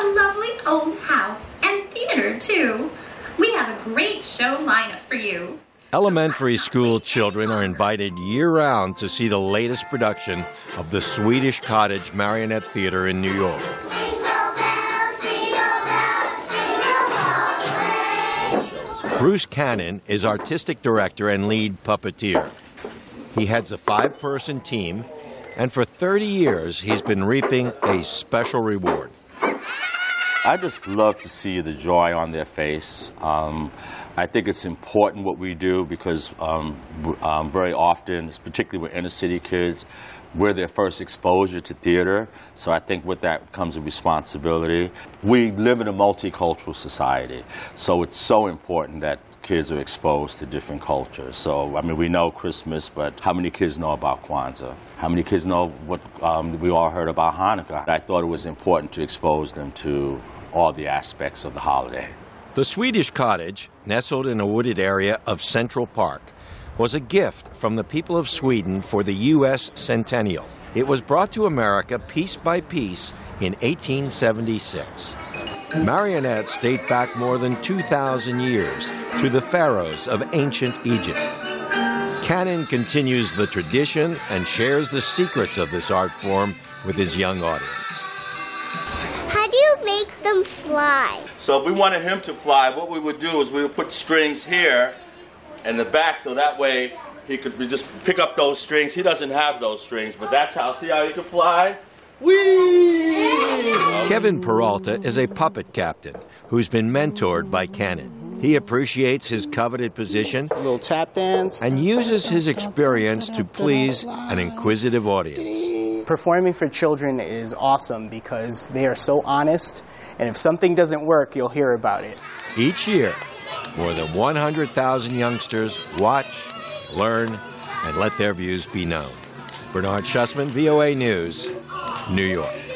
a lovely old house and theater, too. We have a great show lineup for you. Elementary school children are invited year-round to see the latest production of the Swedish Cottage Marionette Theater in New York. Bruce Cannon is artistic director and lead puppeteer. He heads a 5-person team, and for 30 years he's been reaping a special reward. I just love to see the joy on their face. I think it's important what we do because very often, particularly with inner city kids, we're their first exposure to theater. So I think with that comes a responsibility. We live in a multicultural society, so it's so important that kids are exposed to different cultures. So, I mean, we know Christmas, but how many kids know about Kwanzaa? How many kids know what we all heard about Hanukkah? I thought it was important to expose them to all the aspects of the holiday. The Swedish Cottage, nestled in a wooded area of Central Park, was a gift from the people of Sweden for the U.S. centennial. It was brought to America piece by piece in 1876. Marionettes date back more than 2,000 years to the pharaohs of ancient Egypt. Cannon continues the tradition and shares the secrets of this art form with his young audience. How do you make them fly? So if we wanted him to fly, what we would do is we would put strings here in the back so that way he could just pick up those strings. He doesn't have those strings, but that's how, see how he can fly? Whee! Kevin Peralta is a puppet captain who's been mentored by Cannon. He appreciates his coveted position, a little tap dance, and uses his experience to please an inquisitive audience. Performing for children is awesome because they are so honest, and if something doesn't work, you'll hear about it. Each year, more than 100,000 youngsters watch, learn, and let their views be known. Bernard Schussman, VOA News, New York.